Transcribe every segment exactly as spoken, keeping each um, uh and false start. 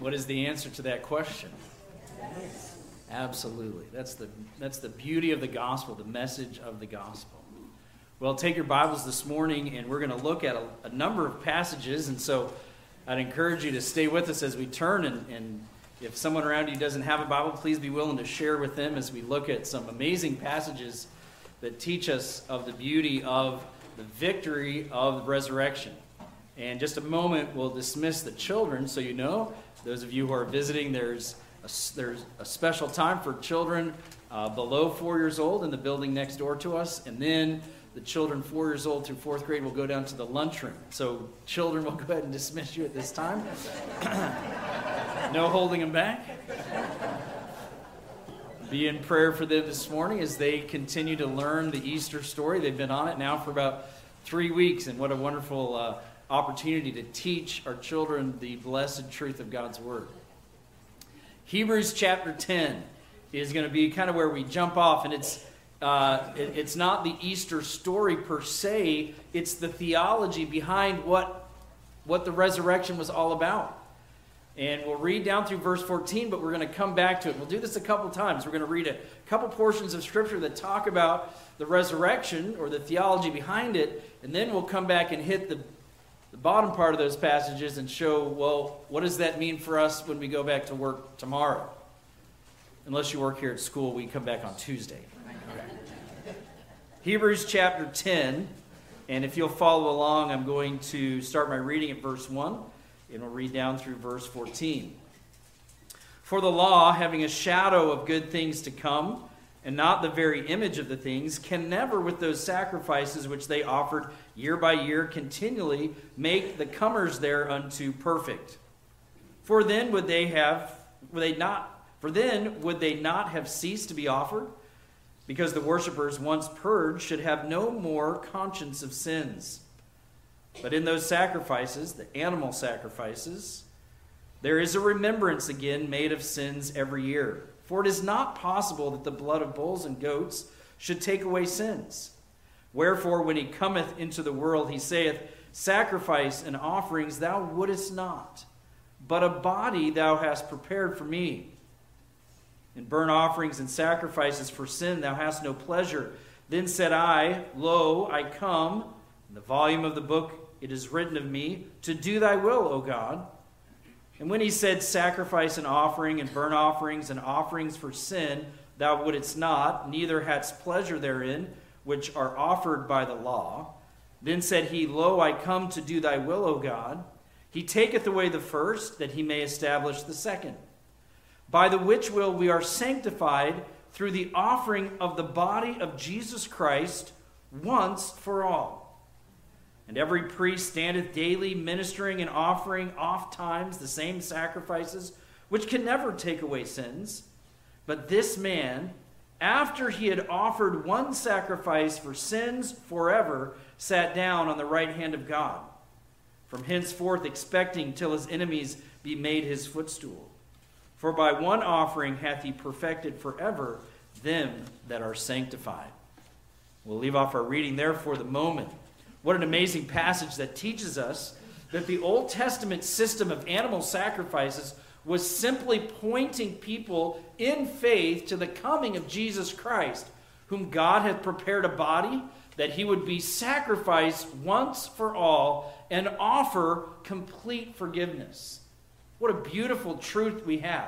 What is the answer to that question? Absolutely. That's the, that's the beauty of the gospel, the message of the gospel. Well, take your Bibles this morning, and we're going to look at a, a number of passages. And so I'd encourage you to stay with us as we turn. And, and if someone around you doesn't have a Bible, please be willing to share with them as we look at some amazing passages that teach us of the beauty of the victory of the resurrection. And in just a moment, we'll dismiss the children, so you know, those of you who are visiting, there's a, there's a special time for children uh, below four years old in the building next door to us, and then the children four years old through fourth grade will go down to the lunchroom. So children will go ahead and dismiss you at this time. No holding them back. Be in prayer for them this morning as they continue to learn the Easter story. They've been on it now for about three weeks, and what a wonderful uh, opportunity to teach our children the blessed truth of God's Word. Hebrews chapter ten is going to be kind of where we jump off, and it's uh, it, it's not the Easter story per se, it's the theology behind what, what the resurrection was all about. And we'll read down through verse fourteen, but we're going to come back to it. We'll do this a couple times. We're going to read a couple portions of Scripture that talk about the resurrection or the theology behind it, and then we'll come back and hit the the bottom part of those passages and show, well, what does that mean for us when we go back to work tomorrow? Unless you work here at school, we come back on Tuesday. Okay. Hebrews chapter ten, and if you'll follow along, I'm going to start my reading at verse one, and we'll read down through verse fourteen. For the law, having a shadow of good things to come, and not the very image of the things, can never, with those sacrifices which they offered year by year continually, make the comers thereunto perfect. For then would they have, would they not, for then would they not have ceased to be offered, because the worshippers, once purged, should have no more conscience of sins. But in those sacrifices, the animal sacrifices, there is a remembrance again made of sins every year. For it is not possible that the blood of bulls and goats should take away sins. Wherefore, when he cometh into the world, he saith, Sacrifice and offerings thou wouldest not, but a body thou hast prepared for me. In burnt offerings and sacrifices for sin thou hast no pleasure. Then said I, Lo, I come. In the volume of the book it is written of me, to do thy will, O God. And when he said, Sacrifice and offering and burnt offerings and offerings for sin, thou wouldest not, neither hadst pleasure therein, which are offered by the law. Then said he, Lo, I come to do thy will, O God. He taketh away the first, that he may establish the second. By the which will we are sanctified through the offering of the body of Jesus Christ once for all. And every priest standeth daily ministering and offering oft times the same sacrifices, which can never take away sins. But this man, after he had offered one sacrifice for sins forever, sat down on the right hand of God, from henceforth expecting till his enemies be made his footstool. For by one offering hath he perfected forever them that are sanctified. We'll leave off our reading there for the moment. What an amazing passage that teaches us that the Old Testament system of animal sacrifices was simply pointing people in faith to the coming of Jesus Christ, whom God had prepared a body that he would be sacrificed once for all and offer complete forgiveness. What a beautiful truth we have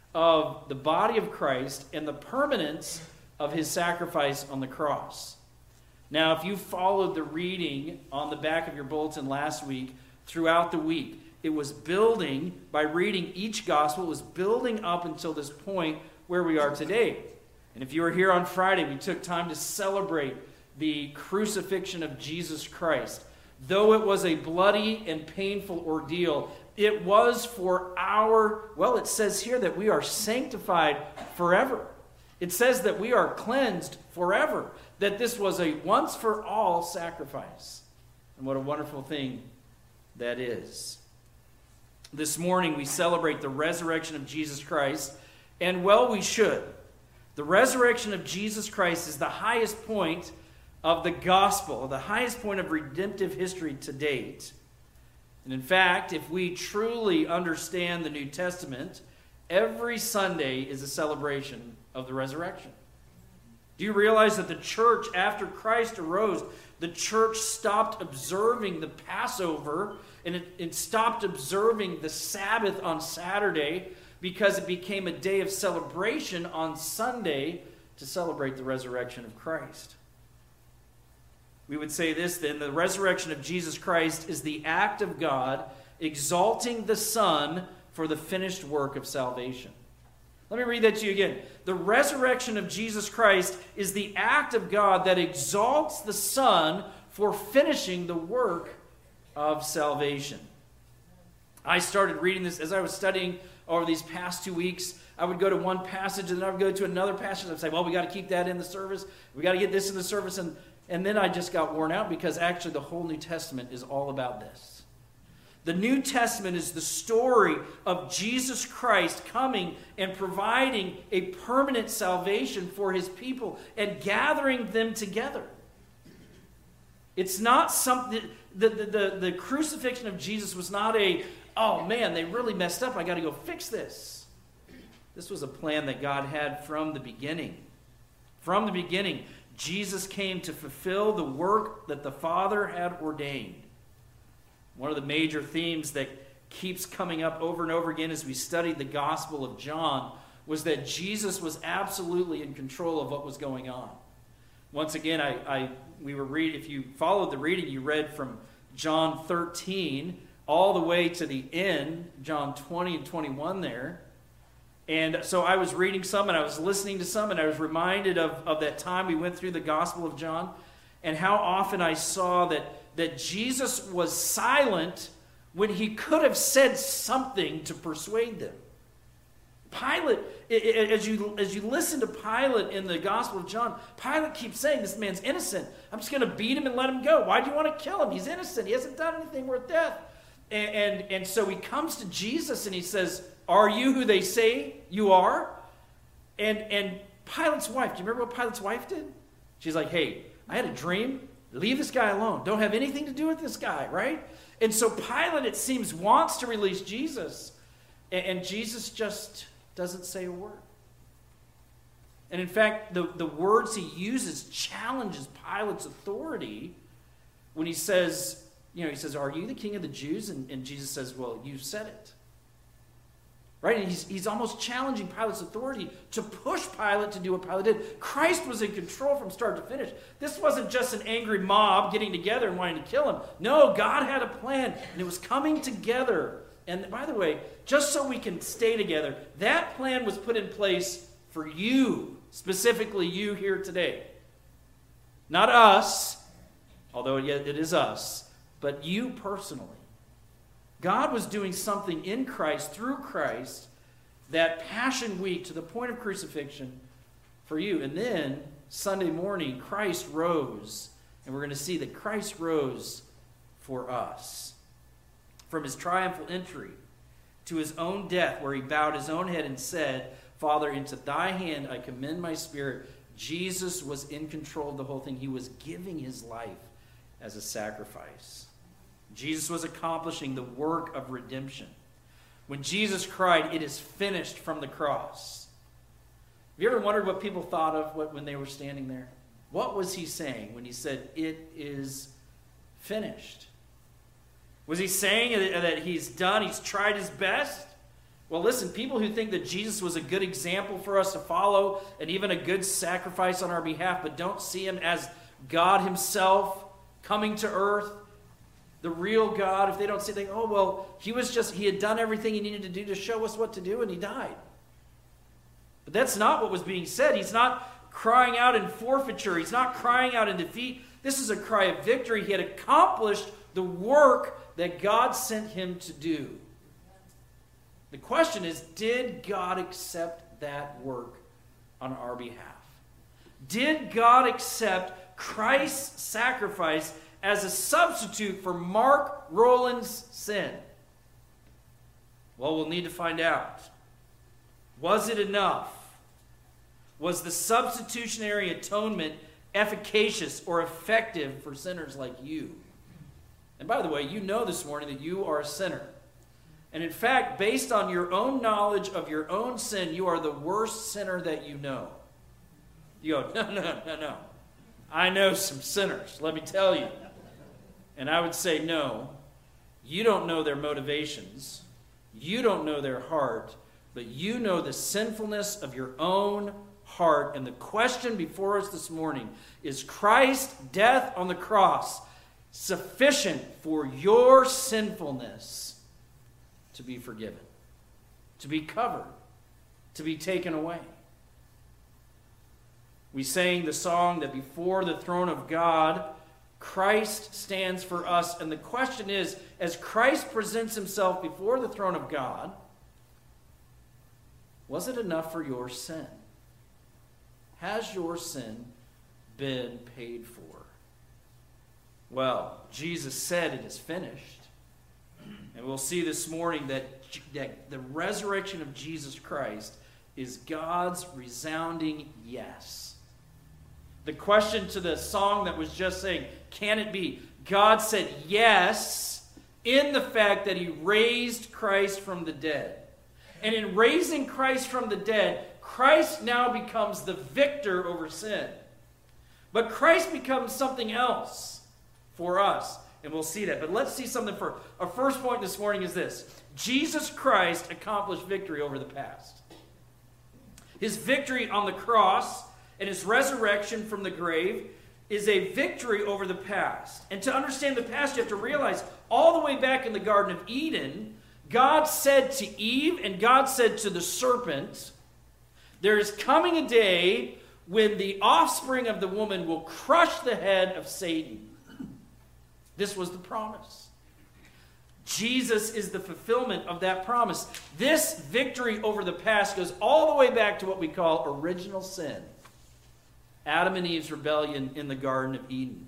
of the body of Christ and the permanence of his sacrifice on the cross. Now, if you followed the reading on the back of your bulletin last week, throughout the week, it was building, by reading each gospel, it was building up until this point where we are today. And if you were here on Friday, we took time to celebrate the crucifixion of Jesus Christ. Though it was a bloody and painful ordeal, it was for our, well, it says here that we are sanctified forever. It says that we are cleansed forever. That this was a once-for-all sacrifice. And what a wonderful thing that is. This morning we celebrate the resurrection of Jesus Christ, and well we should. The resurrection of Jesus Christ is the highest point of the gospel, the highest point of redemptive history to date. And in fact, if we truly understand the New Testament, every Sunday is a celebration of the resurrection. Do you realize that the church, after Christ arose, the church stopped observing the Passover and it, it stopped observing the Sabbath on Saturday because it became a day of celebration on Sunday to celebrate the resurrection of Christ. We would say this then, the resurrection of Jesus Christ is the act of God exalting the Son for the finished work of salvation. Let me read that to you again. The resurrection of Jesus Christ is the act of God that exalts the Son for finishing the work of salvation. I started reading this as I was studying over these past two weeks. I would go to one passage and then I would go to another passage and I'd say, well, we got to keep that in the service. We got to get this in the service. And, and then I just got worn out because actually the whole New Testament is all about this. The New Testament is the story of Jesus Christ coming and providing a permanent salvation for his people and gathering them together. It's not something, the, the, the, the crucifixion of Jesus was not a, oh man, they really messed up, I got to go fix this. This was a plan that God had from the beginning. From the beginning, Jesus came to fulfill the work that the Father had ordained. One of the major themes that keeps coming up over and over again as we studied the Gospel of John was that Jesus was absolutely in control of what was going on. Once again, I, I we were read. If you followed the reading, you read from John thirteen all the way to the end, John twenty and twenty-one there. And so I was reading some and I was listening to some and I was reminded of, of that time we went through the Gospel of John and how often I saw that that Jesus was silent when he could have said something to persuade them. Pilate, as you, as you listen to Pilate in the Gospel of John, Pilate keeps saying, this man's innocent. I'm just going to beat him and let him go. Why do you want to kill him? He's innocent. He hasn't done anything worth death. And, and, and so he comes to Jesus and he says, are you who they say you are? And, and Pilate's wife, do you remember what Pilate's wife did? She's like, hey, I had a dream. Leave this guy alone. Don't have anything to do with this guy, right? And so Pilate, it seems, wants to release Jesus. And, and Jesus just doesn't say a word. And in fact, the, the words he uses challenges Pilate's authority when he says, you know, he says, are you the king of the Jews? And, and Jesus says, well, you said it. Right? And he's, he's almost challenging Pilate's authority to push Pilate to do what Pilate did. Christ was in control from start to finish. This wasn't just an angry mob getting together and wanting to kill him. No, God had a plan, and it was coming together. And by the way, just so we can stay together, that plan was put in place for you, specifically you here today. Not us, although yet it is us, but you personally. God was doing something in Christ, through Christ, that Passion Week to the point of crucifixion for you. And then, Sunday morning, Christ rose. And we're going to see that Christ rose for us. From his triumphal entry to his own death, where he bowed his own head and said, Father, into thy hand I commend my spirit. Jesus was in control of the whole thing. He was giving his life as a sacrifice. Jesus was accomplishing the work of redemption. When Jesus cried, it is finished from the cross. Have you ever wondered what people thought of what, when they were standing there? What was he saying when he said, it is finished? Was he saying that he's done, he's tried his best? Well, listen, people who think that Jesus was a good example for us to follow and even a good sacrifice on our behalf, but don't see him as God himself coming to earth, the real God, if they don't see, they think, oh, well, he was just, he had done everything he needed to do to show us what to do, and he died. But that's not what was being said. He's not crying out in forfeiture. He's not crying out in defeat. This is a cry of victory. He had accomplished the work that God sent him to do. The question is, did God accept that work on our behalf? Did God accept Christ's sacrifice as a substitute for Mark Rowland's sin? Well, we'll need to find out. Was it enough? Was the substitutionary atonement efficacious or effective for sinners like you And by the way, you know this morning that you are a sinner. And in fact, based on your own knowledge of your own sin, you are the worst sinner that you know. You go, no, no, no, no. I know some sinners, let me tell you. And I would say, no, you don't know their motivations. You don't know their heart. But you know the sinfulness of your own heart. And the question before us this morning is, Christ's death on the cross sufficient for your sinfulness to be forgiven, to be covered, to be taken away? We sang the song that before the throne of God, Christ stands for us. And the question is, as Christ presents himself before the throne of God, was it enough for your sin? Has your sin been paid for? Well, Jesus said it is finished. And we'll see this morning that, that the resurrection of Jesus Christ is God's resounding yes. The question to the song that was just saying, can it be? God said yes in the fact that he raised Christ from the dead. And in raising Christ from the dead, Christ now becomes the victor over sin. But Christ becomes something else for us. And we'll see that. But let's see something first. Our first point this morning is this. Jesus Christ accomplished victory over the past. His victory on the cross and his resurrection from the grave is a victory over the past. And to understand the past, you have to realize all the way back in the Garden of Eden, God said to Eve and God said to the serpent, there is coming a day when the offspring of the woman will crush the head of Satan. This was the promise. Jesus is the fulfillment of that promise. This victory over the past goes all the way back to what we call original sin. Adam and Eve's rebellion in the Garden of Eden.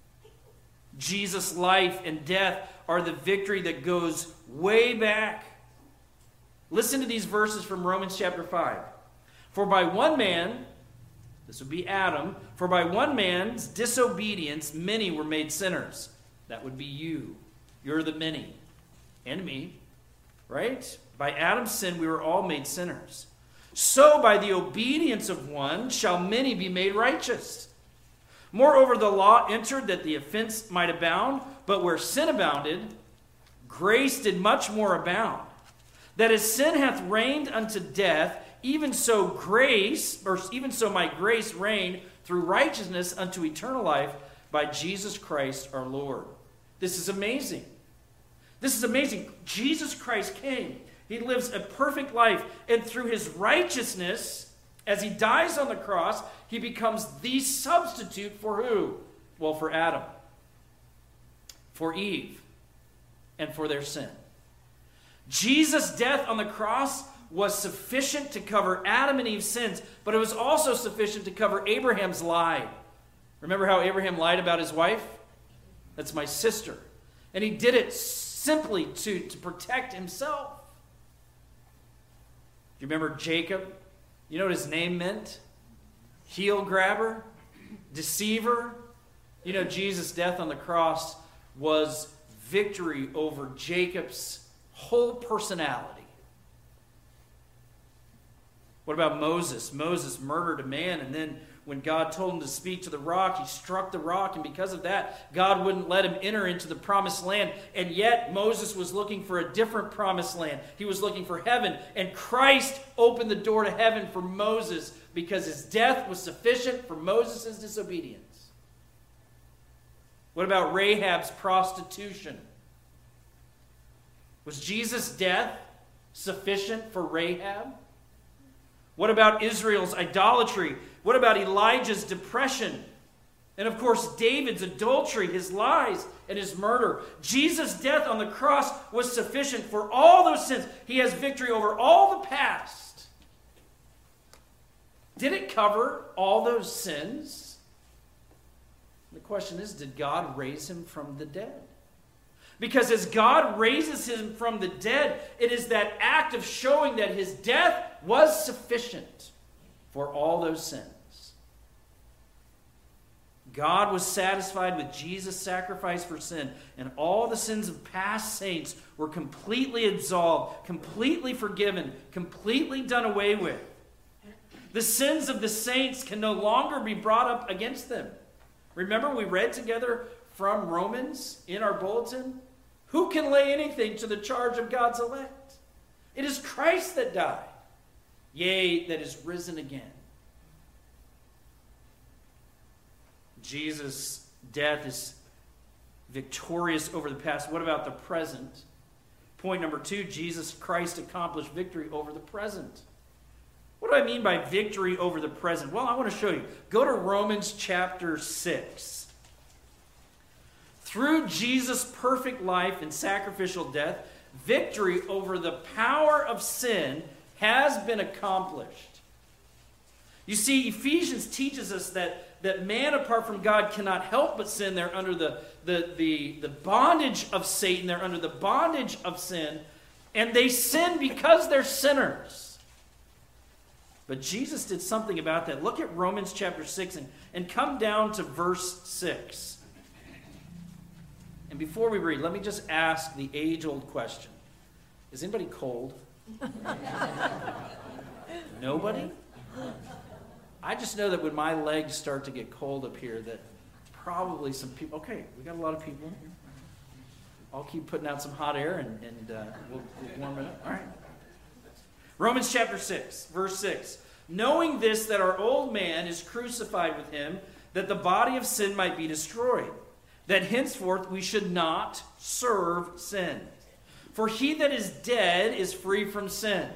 Jesus' life and death are the victory that goes way back. Listen to these verses from Romans chapter five. For by one man, this would be Adam, for by one man's disobedience many were made sinners. That would be you. You're the many. And me. Right? By Adam's sin we were all made sinners. So by the obedience of one shall many be made righteous. Moreover, the law entered that the offense might abound, but where sin abounded, grace did much more abound. That as sin hath reigned unto death, even so grace, or even so my grace reigned through righteousness unto eternal life by Jesus Christ our Lord. This is amazing. This is amazing. Jesus Christ came. He lives a perfect life. And through his righteousness, as he dies on the cross, he becomes the substitute for who? Well, for Adam, for Eve, and for their sin. Jesus' death on the cross was sufficient to cover Adam and Eve's sins, but it was also sufficient to cover Abraham's lie. Remember how Abraham lied about his wife? That's my sister. And he did it simply to, to protect himself. Do you remember Jacob? You know what his name meant? Heel grabber, deceiver. You know, Jesus' death on the cross was victory over Jacob's whole personality. What about Moses? Moses murdered a man, and then when God told him to speak to the rock, he struck the rock, and because of that, God wouldn't let him enter into the promised land. And yet, Moses was looking for a different promised land. He was looking for heaven, and Christ opened the door to heaven for Moses because his death was sufficient for Moses' disobedience. What about Rahab's prostitution? Was Jesus' death sufficient for Rahab? What about Israel's idolatry? What about Elijah's depression? And of course, David's adultery, his lies, and his murder. Jesus' death on the cross was sufficient for all those sins. He has victory over all the past. Did it cover all those sins? The question is, did God raise him from the dead? Because as God raises him from the dead, it is that act of showing that his death was sufficient for all those sins. God was satisfied with Jesus' sacrifice for sin, and all the sins of past saints were completely absolved, completely forgiven, completely done away with. The sins of the saints can no longer be brought up against them. Remember, we read together from Romans in our bulletin? Who can lay anything to the charge of God's elect? It is Christ that died, yea, that is risen again. Jesus' death is victorious over the past. What about the present? Point number two, Jesus Christ accomplished victory over the present. What do I mean by victory over the present? Well, I want to show you. Go to Romans chapter six. Through Jesus' perfect life and sacrificial death, victory over the power of sin has been accomplished. You see, Ephesians teaches us that, that man apart from God cannot help but sin. They're under the, the, the, the bondage of Satan. They're under the bondage of sin. And they sin because they're sinners. But Jesus did something about that. Look at Romans chapter six and, and come down to verse six. And before we read, let me just ask the age-old question. Is anybody cold? Nobody? I just know that when my legs start to get cold up here, that probably some people... Okay, we got a lot of people. I'll keep putting out some hot air, and, and uh, we'll, we'll warm it up. All right. Romans chapter six, verse six. Knowing this, that our old man is crucified with him, that the body of sin might be destroyed, that henceforth we should not serve sin. For he that is dead is free from sin.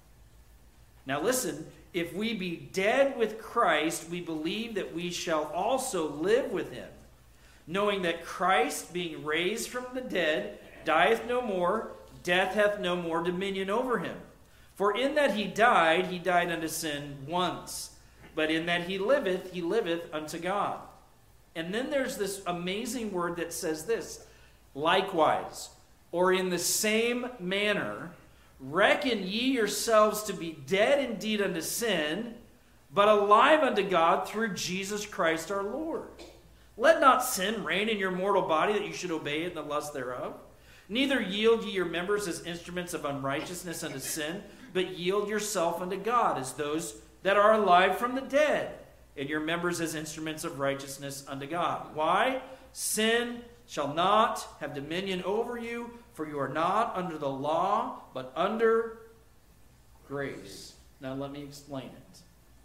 Now listen, if we be dead with Christ, we believe that we shall also live with him, knowing that Christ, being raised from the dead, dieth no more, death hath no more dominion over him. For in that he died, he died unto sin once, but in that he liveth, he liveth unto God. And then there's this amazing word that says this, likewise, or in the same manner, reckon ye yourselves to be dead indeed unto sin, but alive unto God through Jesus Christ our Lord. Let not sin reign in your mortal body, that you should obey it in the lust thereof. Neither yield ye your members as instruments of unrighteousness unto sin, but yield yourself unto God as those that are alive from the dead, and your members as instruments of righteousness unto God. Why? Sin shall not have dominion over you, for you are not under the law, but under grace. Now let me explain it.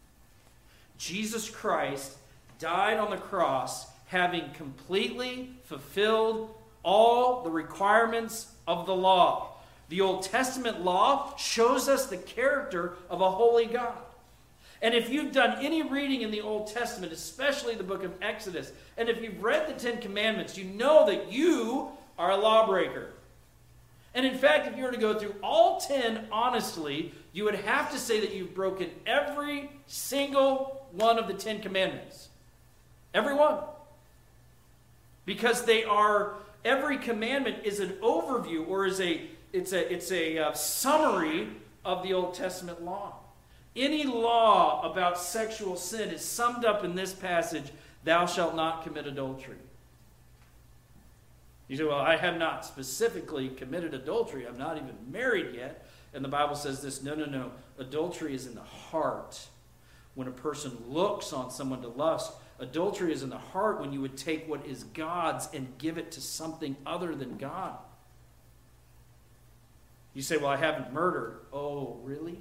Jesus Christ died on the cross, having completely fulfilled all the requirements of the law. The Old Testament law shows us the character of a holy God. And if you've done any reading in the Old Testament, especially the book of Exodus, and if you've read the Ten Commandments, you know that you are a lawbreaker. And in fact, if you were to go through all ten honestly, you would have to say that you've broken every single one of the Ten Commandments. Every one. Because they are, every commandment is an overview, or is a, it's a, it's a uh, summary of the Old Testament law. Any law about sexual sin is summed up in this passage, thou shalt not commit adultery. You say, well, I have not specifically committed adultery. I'm not even married yet. And the Bible says this, no, no, no. Adultery is in the heart. When a person looks on someone to lust, adultery is in the heart when you would take what is God's and give it to something other than God. You say, well, I haven't murdered. Oh, really?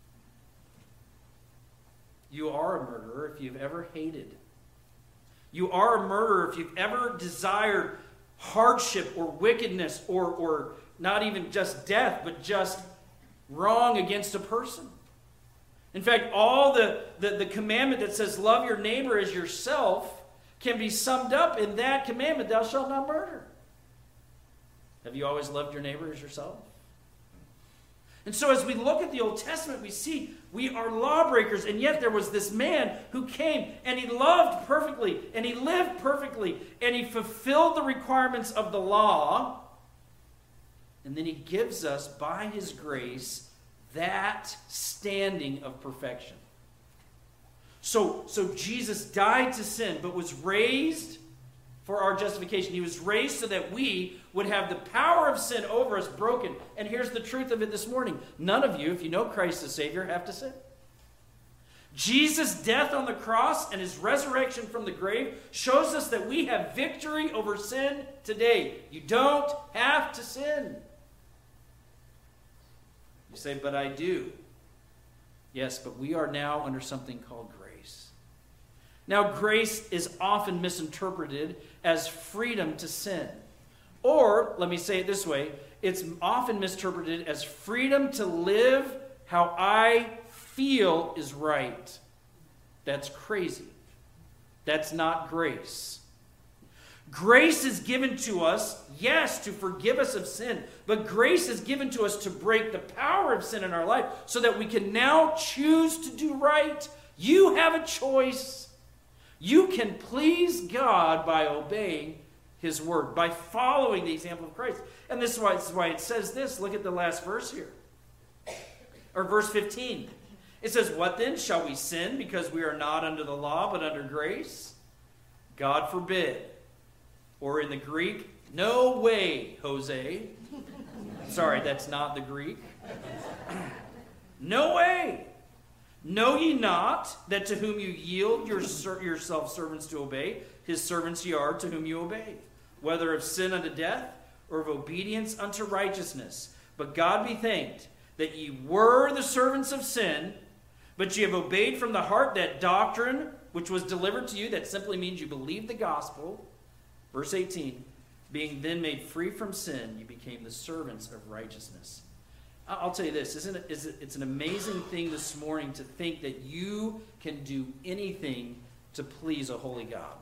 You are a murderer if you've ever hated. You are a murderer if you've ever desired hardship or wickedness or, or not even just death, but just wrong against a person. In fact, all the, the, the commandment that says love your neighbor as yourself can be summed up in that commandment, thou shalt not murder. Have you always loved your neighbor as yourself? And so as we look at the Old Testament, we see we are lawbreakers, and yet there was this man who came, and he loved perfectly, and he lived perfectly, and he fulfilled the requirements of the law, and then he gives us, by his grace, that standing of perfection. So, so Jesus died to sin, but was raised for our justification. He was raised so that we would have the power of sin over us broken. And here's the truth of it this morning. None of you, if you know Christ as Savior, have to sin. Jesus' death on the cross and his resurrection from the grave shows us that we have victory over sin today. You don't have to sin. You say, but I do. Yes, but we are now under something called grace. Now, grace is often misinterpreted as freedom to sin. Or, let me say it this way, it's often misinterpreted as freedom to live how I feel is right. That's crazy. That's not grace. Grace is given to us, yes, to forgive us of sin, but grace is given to us to break the power of sin in our life so that we can now choose to do right. You have a choice. You can please God by obeying his word, by following the example of Christ. And this is why, this is why it says this. Look at the last verse here. Or verse fifteen. It says, what then? Shall we sin because we are not under the law but under grace? God forbid. Or in the Greek, no way, Jose. Sorry, that's not the Greek. No way. Know ye not that to whom you yield your, yourselves servants to obey, his servants ye are to whom you obey, whether of sin unto death or of obedience unto righteousness. But God be thanked that ye were the servants of sin, but ye have obeyed from the heart that doctrine which was delivered to you. That simply means you believed the gospel. Verse eighteen, being then made free from sin, you became the servants of righteousness. I'll tell you this, isn't it, is it, it's an amazing thing this morning to think that you can do anything to please a holy God.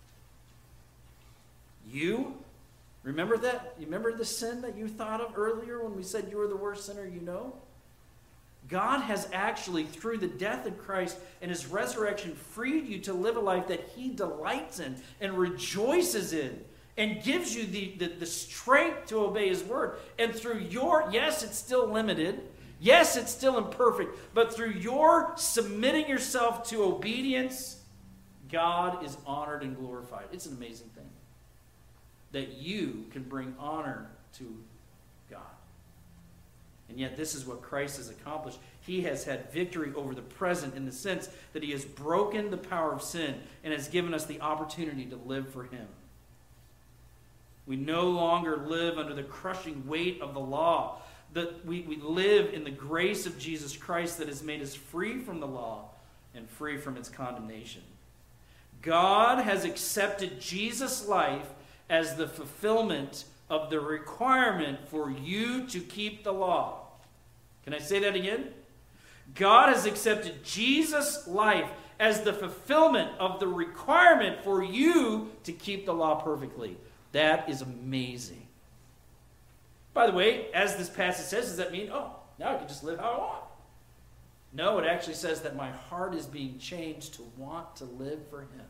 You? Remember that? You remember the sin that you thought of earlier when we said you were the worst sinner you know? God has actually, through the death of Christ and his resurrection, freed you to live a life that he delights in and rejoices in and gives you the, the, the strength to obey his word. And through your, yes, it's still limited. Yes, it's still imperfect. But through your submitting yourself to obedience, God is honored and glorified. It's an amazing thing that you can bring honor to God. And yet this is what Christ has accomplished. He has had victory over the present in the sense that he has broken the power of sin and has given us the opportunity to live for him. We no longer live under the crushing weight of the law. That we, we live in the grace of Jesus Christ that has made us free from the law and free from its condemnation. God has accepted Jesus' life as the fulfillment of the requirement for you to keep the law. Can I say that again? God has accepted Jesus' life as the fulfillment of the requirement for you to keep the law perfectly. That is amazing. By the way, as this passage says, does that mean, oh, now I can just live how I want? No, it actually says that my heart is being changed to want to live for him.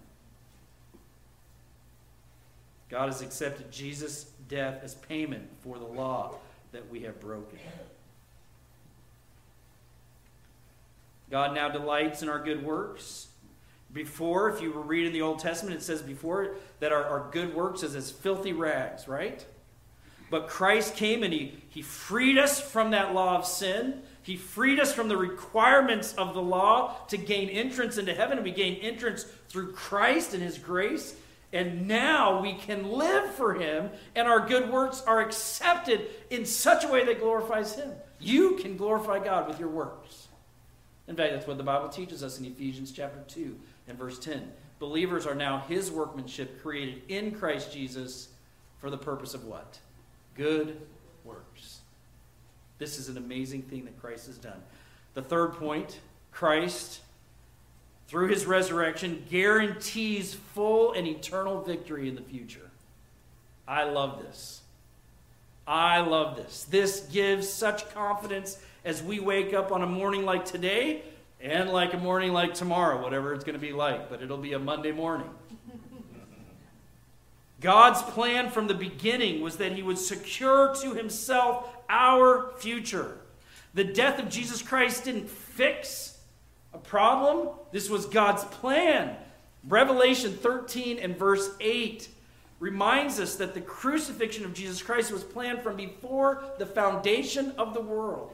God has accepted Jesus' death as payment for the law that we have broken. God now delights in our good works. Before, if you were reading the Old Testament, it says before that our, our good works is as filthy rags, right? But Christ came and he, he freed us from that law of sin. He freed us from the requirements of the law to gain entrance into heaven. And we gain entrance through Christ and his grace. And now we can live for him, and our good works are accepted in such a way that glorifies him. You can glorify God with your works. In fact, that's what the Bible teaches us in Ephesians chapter two and verse ten. Believers are now his workmanship created in Christ Jesus for the purpose of what? Good works. This is an amazing thing that Christ has done. The third point, Christ, through his resurrection, guarantees full and eternal victory in the future. I love this. I love this. This gives such confidence as we wake up on a morning like today and like a morning like tomorrow, whatever it's going to be like, but it'll be a Monday morning. God's plan from the beginning was that he would secure to himself our future. The death of Jesus Christ didn't fix A problem? This was God's plan. Revelation thirteen and verse eight reminds us that the crucifixion of Jesus Christ was planned from before the foundation of the world.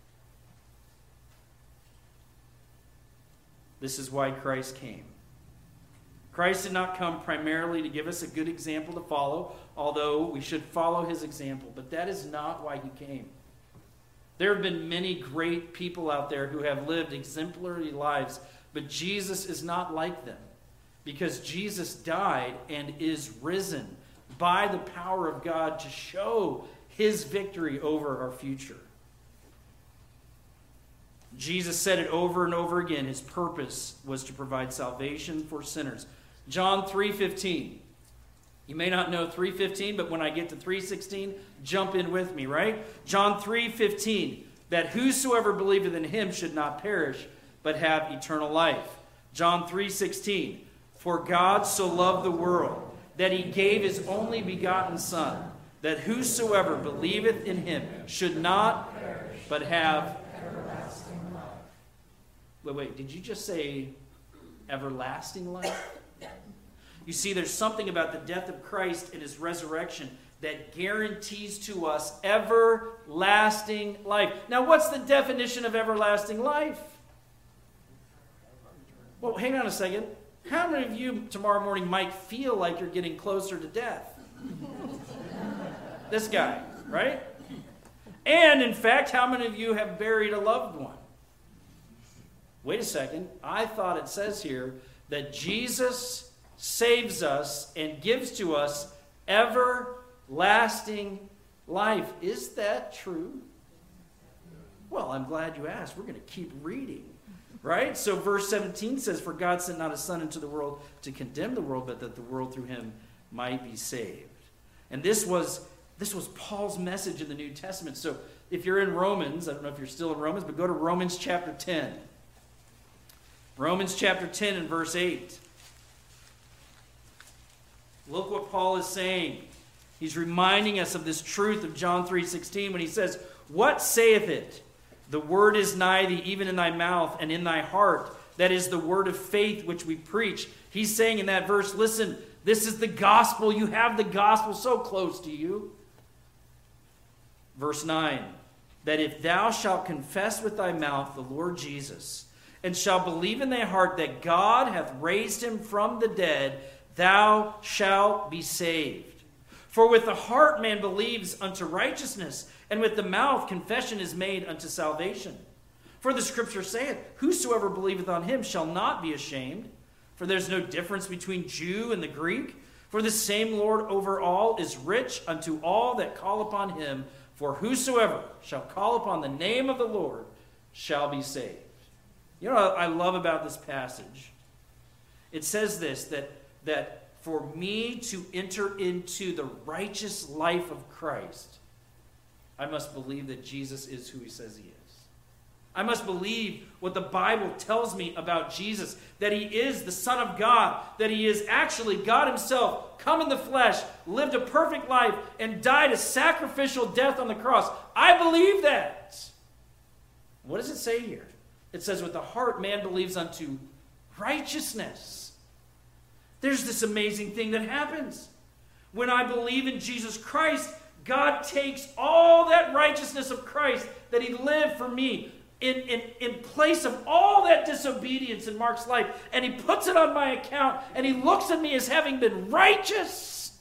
This is why Christ came. Christ did not come primarily to give us a good example to follow, although we should follow his example, but that is not why he came. There have been many great people out there who have lived exemplary lives, but Jesus is not like them, because Jesus died and is risen by the power of God to show his victory over our future. Jesus said it over and over again. His purpose was to provide salvation for sinners. John three fifteen. You may not know three fifteen, but when I get to three sixteen, jump in with me, right? John three fifteen. That whosoever believeth in him should not perish, but have eternal life. John three sixteen. For God so loved the world, that he gave his only begotten Son, that whosoever believeth in him should not perish, but have everlasting life. Wait, wait, did you just say everlasting life? You see, there's something about the death of Christ and his resurrection that guarantees to us everlasting life. Now, what's the definition of everlasting life? Well, hang on a second. How many of you tomorrow morning might feel like you're getting closer to death? This guy, right? And, in fact, how many of you have buried a loved one? Wait a second. I thought it says here that Jesus saves us and gives to us everlasting life. Is that true? Well, I'm glad you asked. We're going to keep reading, right? So verse seventeen says, For God sent not his Son into the world to condemn the world, but that the world through him might be saved. And this was, this was Paul's message in the New Testament. So if you're in Romans, I don't know if you're still in Romans, but go to Romans chapter ten. Romans chapter ten and verse eight. Look what Paul is saying. He's reminding us of this truth of John three sixteen when he says, What saith it? The word is nigh thee, even in thy mouth and in thy heart. That is the word of faith which we preach. He's saying in that verse, listen, this is the gospel. You have the gospel so close to you. Verse nine, that if thou shalt confess with thy mouth the Lord Jesus, and shalt believe in thy heart that God hath raised him from the dead, thou shalt be saved. For with the heart man believes unto righteousness, and with the mouth confession is made unto salvation. For the scripture saith, Whosoever believeth on him shall not be ashamed. For there's no difference between Jew and the Greek. For the same Lord over all is rich unto all that call upon him. For whosoever shall call upon the name of the Lord shall be saved. You know what I love about this passage? It says this, that, that for me to enter into the righteous life of Christ, I must believe that Jesus is who he says he is. I must believe what the Bible tells me about Jesus, that he is the Son of God, that he is actually God himself, come in the flesh, lived a perfect life, and died a sacrificial death on the cross. I believe that. What does it say here? It says, with the heart man believes unto righteousness. There's this amazing thing that happens. When I believe in Jesus Christ, God takes all that righteousness of Christ that he lived for me in, in, in place of all that disobedience in Mark's life, and he puts it on my account, and he looks at me as having been righteous.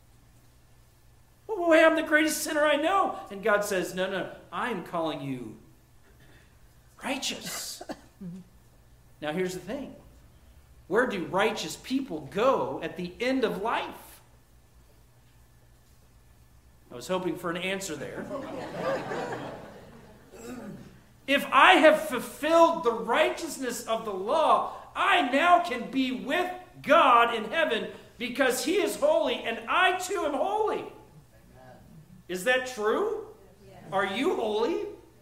Well, boy, I'm the greatest sinner I know. And God says, no, no, I am calling you righteous. Now here's the thing. Where do righteous people go at the end of life? I was hoping for an answer there. If I have fulfilled the righteousness of the law, I now can be with God in heaven because he is holy and I too am holy. Amen. Is that true? Yes. Are you holy?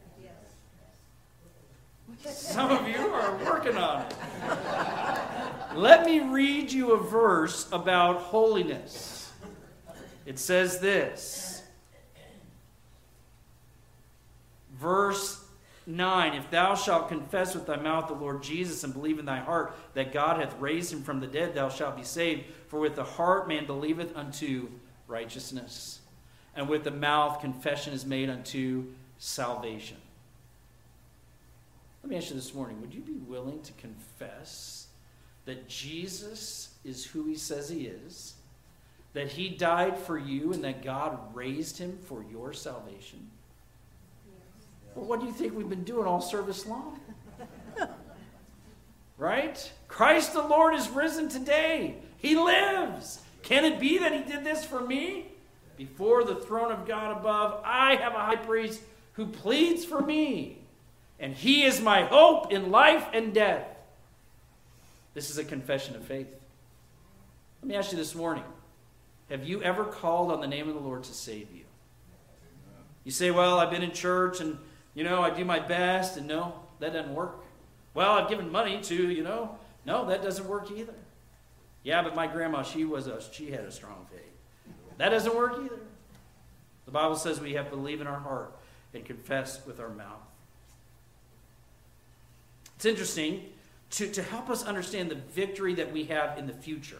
Yes. Some of you are working on it. Let me read you a verse about holiness. It says this. Verse nine, if thou shalt confess with thy mouth the Lord Jesus and believe in thy heart that God hath raised him from the dead, thou shalt be saved. For with the heart man believeth unto righteousness, and with the mouth confession is made unto salvation. Let me ask you this morning, would you be willing to confess that Jesus is who he says he is, that he died for you, and that God raised him for your salvation? Well, what do you think we've been doing all service long? Right? Christ the Lord is risen today. He lives. Can it be that he did this for me? Before the throne of God above, I have a high priest who pleads for me, and he is my hope in life and death. This is a confession of faith. Let me ask you this morning, have you ever called on the name of the Lord to save you? You say, well, I've been in church and, you know, I do my best, and no, that doesn't work. Well, I've given money to, you know, no, that doesn't work either. Yeah, but my grandma, she was a, she had a strong faith. That doesn't work either. The Bible says we have to believe in our heart and confess with our mouth. It's interesting to, to help us understand the victory that we have in the future.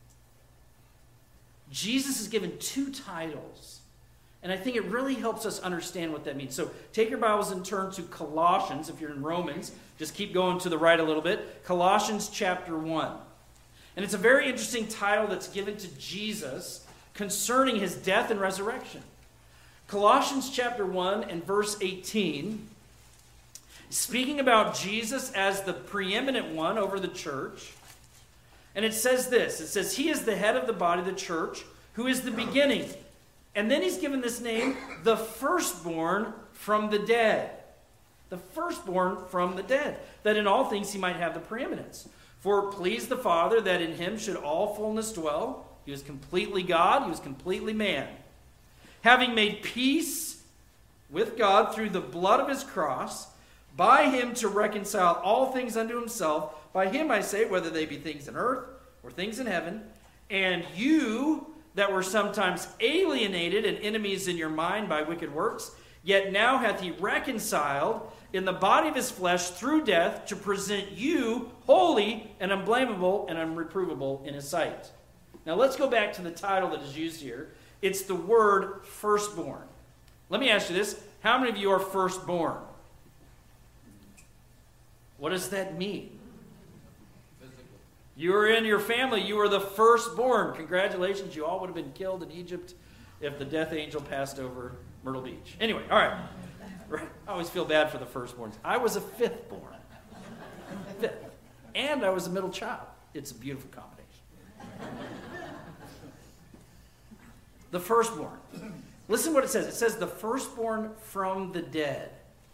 Jesus is given two titles, and I think it really helps us understand what that means. So take your Bibles and turn to Colossians. If you're in Romans, just keep going to the right a little bit. Colossians chapter one. And it's a very interesting title that's given to Jesus concerning his death and resurrection. Colossians chapter one and verse eighteen, speaking about Jesus as the preeminent one over the church. And it says this, it says, he is the head of the body of the church, who is the beginning. And then he's given this name, the firstborn from the dead. The firstborn from the dead, that in all things he might have the preeminence. For it pleased the Father that in him should all fullness dwell. He was completely God, he was completely man. Having made peace with God through the blood of his cross, by him to reconcile all things unto himself. By him I say, whether they be things in earth or things in heaven. And you that were sometimes alienated and enemies in your mind by wicked works, yet now hath he reconciled in the body of his flesh through death, to present you holy and unblameable and unreprovable in his sight. Now let's go back to the title that is used here. It's the word firstborn. Let me ask you this. How many of you are firstborn? What does that mean? You were in your family. You were the firstborn. Congratulations. You all would have been killed in Egypt if the death angel passed over Myrtle Beach. Anyway, all right. I always feel bad for the firstborns. I was a fifthborn. Fifth. And I was a middle child. It's a beautiful combination. The firstborn. Listen what it says. It says the firstborn from the dead.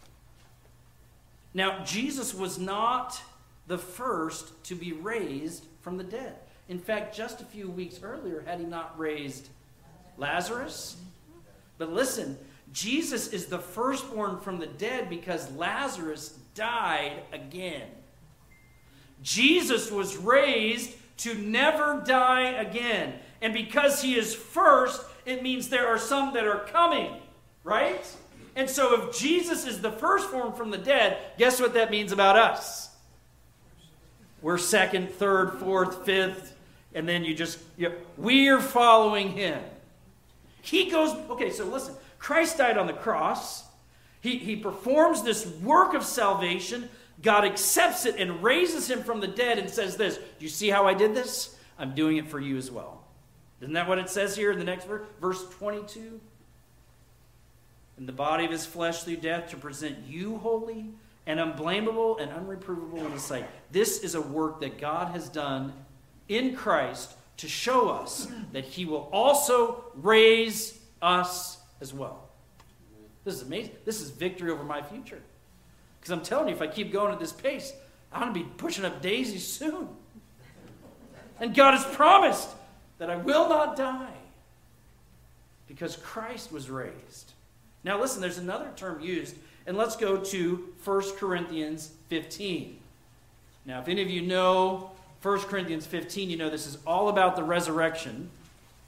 Now, Jesus was not the first to be raised from the dead. In fact, just a few weeks earlier, had he not raised Lazarus? But listen, Jesus is the firstborn from the dead because Lazarus died again. Jesus was raised to never die again. And because he is first, it means there are some that are coming, right? And so if Jesus is the firstborn from the dead, guess what that means about us? We're second, third, fourth, fifth, and then you just, you know, we're following him. He goes, okay, so listen, Christ died on the cross. He, he performs this work of salvation. God accepts it and raises him from the dead and says this, do you see how I did this? I'm doing it for you as well. Isn't that what it says here in the next verse? Verse twenty-two. In the body of his flesh through death to present you holy and unblameable and unreprovable in his sight. This is a work that God has done in Christ to show us that he will also raise us as well. This is amazing. This is victory over my future. Because I'm telling you, if I keep going at this pace, I'm going to be pushing up daisies soon. And God has promised that I will not die because Christ was raised. Now listen, there's another term used, and let's go to First Corinthians fifteen. Now, if any of you know First Corinthians fifteen, you know this is all about the resurrection.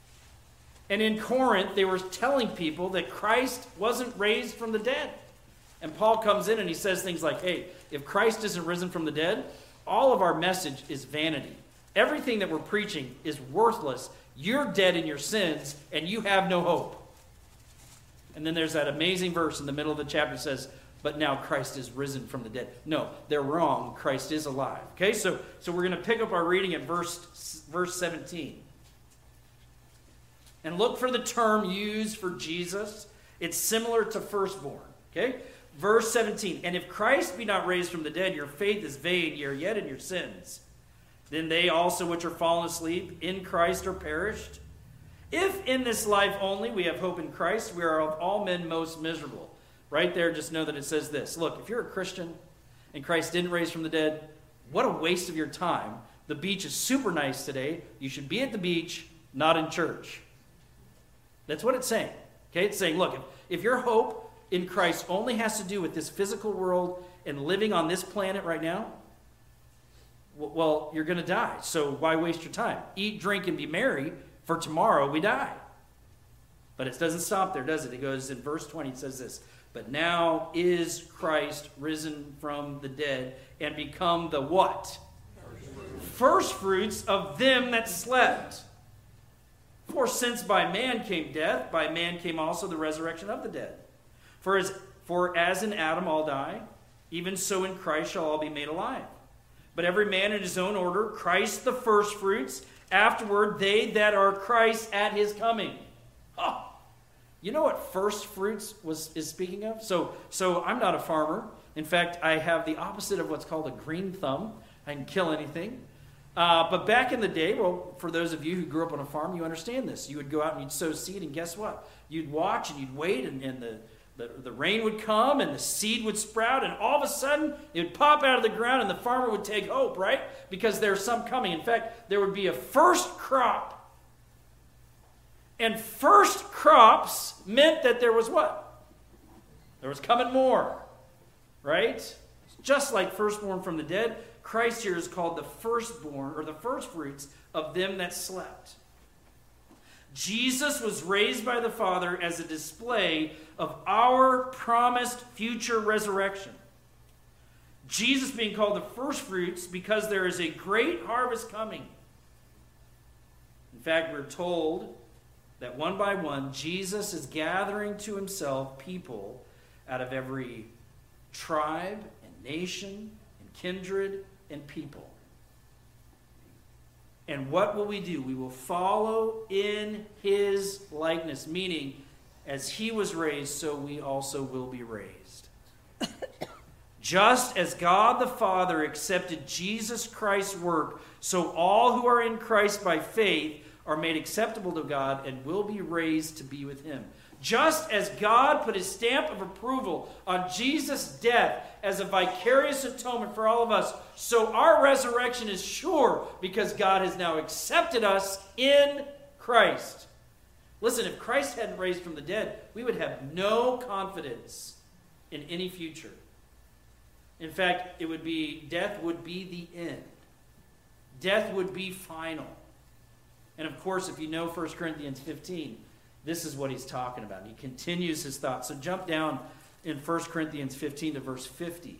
And in Corinth, they were telling people that Christ wasn't raised from the dead. And Paul comes in and he says things like, hey, if Christ isn't risen from the dead, all of our message is vanity. Everything that we're preaching is worthless. You're dead in your sins, and you have no hope. And then there's that amazing verse in the middle of the chapter that says, but now Christ is risen from the dead. No, they're wrong. Christ is alive. Okay, so, so we're going to pick up our reading at verse, verse seventeen. And look for the term used for Jesus. It's similar to firstborn. Okay, verse seventeen. And if Christ be not raised from the dead, your faith is vain, ye are yet in your sins. Then they also which are fallen asleep in Christ are perished. If in this life only we have hope in Christ, we are of all men most miserable. Right there, just know that it says this. Look, if you're a Christian and Christ didn't raise from the dead, what a waste of your time. The beach is super nice today. You should be at the beach, not in church. That's what it's saying. Okay, it's saying, look, if, if your hope in Christ only has to do with this physical world and living on this planet right now, well, you're going to die. So why waste your time? Eat, drink, and be merry, for tomorrow we die. But it doesn't stop there, does it? It goes in verse twenty, it says this. But now is Christ risen from the dead and become the what? First fruits of them that slept. For since by man came death, by man came also the resurrection of the dead. For as, for as in Adam all die, even so in Christ shall all be made alive. But every man in his own order, Christ the first fruits, afterward they that are Christ at his coming. Oh, you know what first fruits was is speaking of? So, so I'm not a farmer. In fact, I have the opposite of what's called a green thumb. I can kill anything. Uh, but back in the day, well, for those of you who grew up on a farm, you understand this. You would go out and you'd sow seed, and guess what? You'd watch and you'd wait, and, and the, the, the rain would come, and the seed would sprout, and all of a sudden, it would pop out of the ground, and the farmer would take hope, right? Because there's some coming. In fact, there would be a first crop. And first crops meant that there was what? There was coming more, right? Just like firstborn from the dead, Christ here is called the firstborn, or the first fruits of them that slept. Jesus was raised by the Father as a display of our promised future resurrection. Jesus being called the first fruits because there is a great harvest coming. In fact, we're told that one by one, Jesus is gathering to himself people out of every tribe and nation and kindred and people. And what will we do? We will follow in his likeness, meaning as he was raised, so we also will be raised. Just as God the Father accepted Jesus Christ's work, so all who are in Christ by faith are made acceptable to God and will be raised to be with him. Just as God put his stamp of approval on Jesus' death as a vicarious atonement for all of us, so our resurrection is sure because God has now accepted us in Christ. Listen, if Christ hadn't raised from the dead, we would have no confidence in any future. In fact, it would be, death would be the end. Death would be final. And of course, if you know First Corinthians fifteen, this is what he's talking about. He continues his thought. So jump down in First Corinthians fifteen to verse fifty.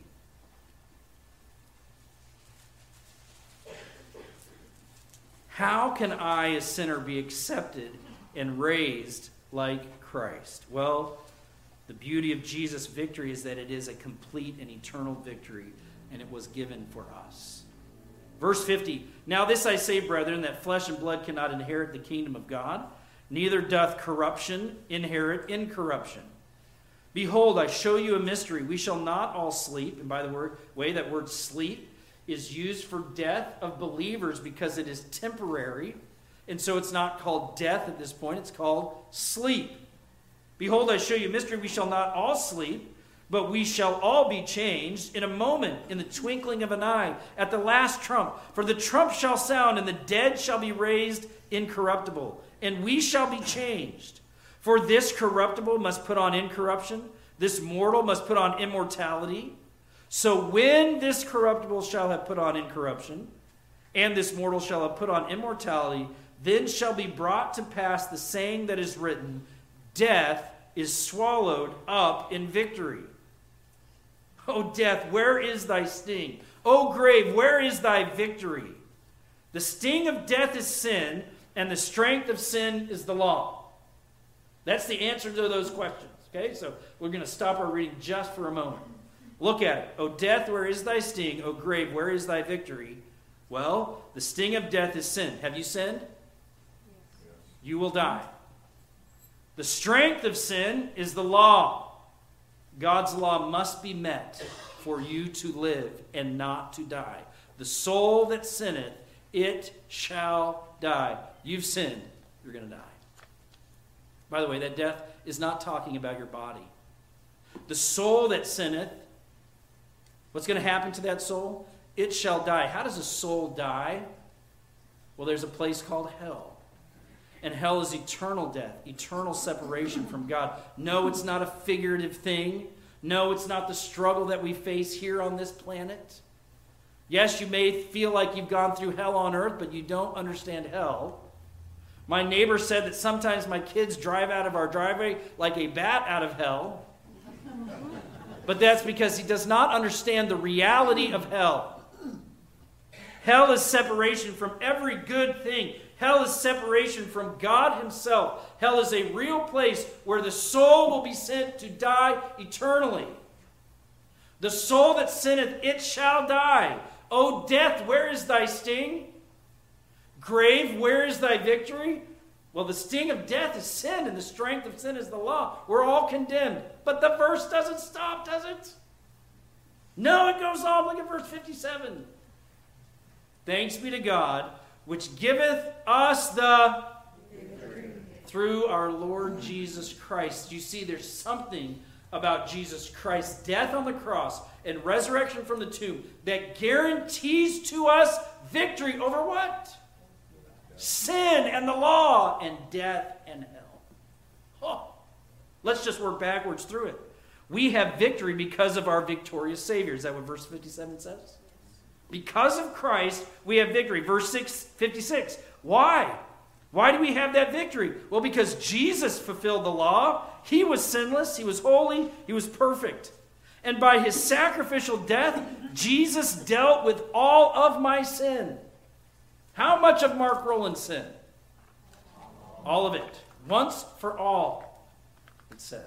How can I, a sinner, be accepted and raised like Christ? Well, the beauty of Jesus' victory is that it is a complete and eternal victory, and it was given for us. Verse fifty, now this I say, brethren, that flesh and blood cannot inherit the kingdom of God, neither doth corruption inherit incorruption. Behold, I show you a mystery. We shall not all sleep. And by the word, way, that word sleep is used for death of believers because it is temporary. And so it's not called death at this point. It's called sleep. Behold, I show you a mystery. We shall not all sleep, but we shall all be changed in a moment, in the twinkling of an eye, at the last trump. For the trump shall sound, and the dead shall be raised incorruptible, and we shall be changed. For this corruptible must put on incorruption, this mortal must put on immortality. So when this corruptible shall have put on incorruption, and this mortal shall have put on immortality, then shall be brought to pass the saying that is written, death is swallowed up in victory. O death, where is thy sting? O grave, where is thy victory? The sting of death is sin, and the strength of sin is the law. That's the answer to those questions. Okay, so we're going to stop our reading just for a moment. Look at it. O death, where is thy sting? O grave, where is thy victory? Well, the sting of death is sin. Have you sinned? Yes. You will die. The strength of sin is the law. God's law must be met for you to live and not to die. The soul that sinneth, it shall die. You've sinned. You're going to die. By the way, that death is not talking about your body. The soul that sinneth, what's going to happen to that soul? It shall die. How does a soul die? Well, there's a place called hell. And hell is eternal death, eternal separation from God. No, it's not a figurative thing. No, it's not the struggle that we face here on this planet. Yes, you may feel like you've gone through hell on earth, but you don't understand hell. My neighbor said that sometimes my kids drive out of our driveway like a bat out of hell. But that's because he does not understand the reality of hell. Hell is separation from every good thing. Hell is separation from God himself. Hell is a real place where the soul will be sent to die eternally. The soul that sinneth, it shall die. O death, where is thy sting? Grave, where is thy victory? Well, the sting of death is sin, and the strength of sin is the law. We're all condemned. But the verse doesn't stop, does it? No, it goes on. Look at verse fifty-seven. Thanks be to God, which giveth us the victory through our Lord Jesus Christ. You see, there's something about Jesus Christ's death on the cross and resurrection from the tomb that guarantees to us victory over what? Sin and the law and death and hell. Oh, let's just work backwards through it. We have victory because of our victorious Savior. Is that what verse fifty-seven says? Because of Christ, we have victory. Verse six, fifty-six. Why? Why do we have that victory? Well, because Jesus fulfilled the law. He was sinless. He was holy. He was perfect. And by his sacrificial death, Jesus dealt with all of my sin. How much of Mark Rowland's sin? All of it. Once for all, it says.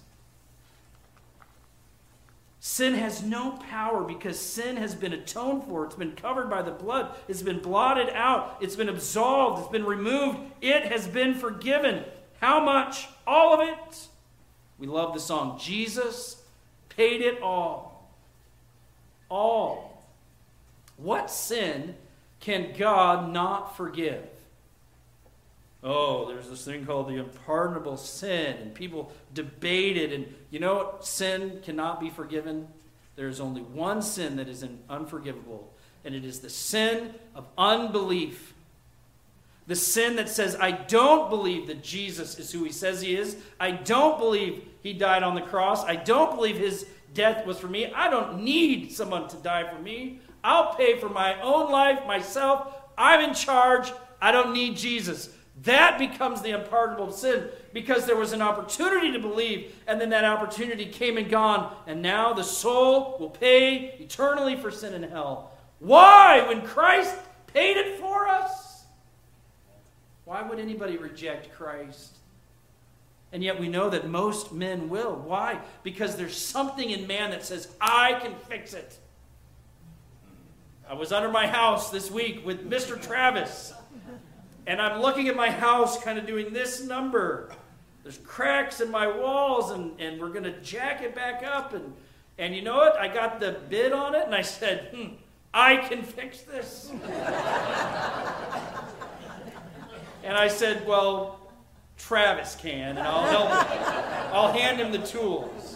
Sin has no power because sin has been atoned for. It's been covered by the blood. It's been blotted out. It's been absolved. It's been removed. It has been forgiven. How much? All of it. We love the song. Jesus paid it all. All. What sin can God not forgive? Oh, there's this thing called the unpardonable sin, and people debate it. And you know what? Sin cannot be forgiven. There's only one sin that is unforgivable, and it is the sin of unbelief. The sin that says, I don't believe that Jesus is who he says he is. I don't believe he died on the cross. I don't believe his death was for me. I don't need someone to die for me. I'll pay for my own life myself. I'm in charge. I don't need Jesus. That becomes the unpardonable sin because there was an opportunity to believe, and then that opportunity came and gone, and now the soul will pay eternally for sin in hell. Why? When Christ paid it for us? Why would anybody reject Christ? And yet we know that most men will. Why? Because there's something in man that says, I can fix it. I was under my house this week with Mister Travis. And I'm looking at my house kind of doing this number. There's cracks in my walls, and, and we're going to jack it back up. And, and you know what? I got the bid on it, and I said, hmm, I can fix this. And I said, well, Travis can, and I'll help him. I'll hand him the tools.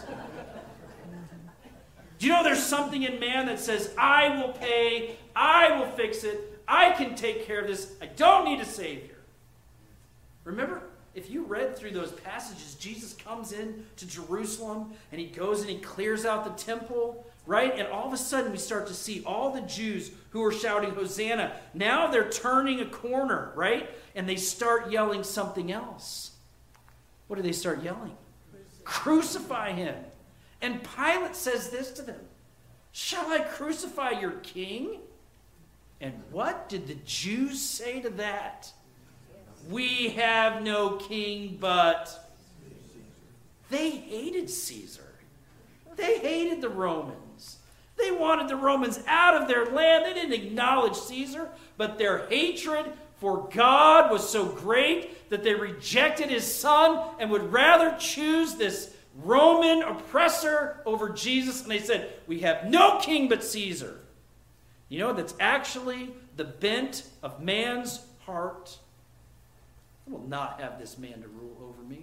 Do you know there's something in man that says, I will pay, I will fix it, I can take care of this. I don't need a Savior. Remember, if you read through those passages, Jesus comes in to Jerusalem, and he goes and he clears out the temple, right? And all of a sudden, we start to see all the Jews who are shouting, Hosanna. Now they're turning a corner, right? And they start yelling something else. What do they start yelling? Crucify him. And Pilate says this to them, "Shall I crucify your king?" And what did the Jews say to that? "We have no king but..." They hated Caesar. They hated the Romans. They wanted the Romans out of their land. They didn't acknowledge Caesar, but their hatred for God was so great that they rejected his son and would rather choose this Roman oppressor over Jesus. And they said, "We have no king but Caesar." You know, that's actually the bent of man's heart. "I will not have this man to rule over me.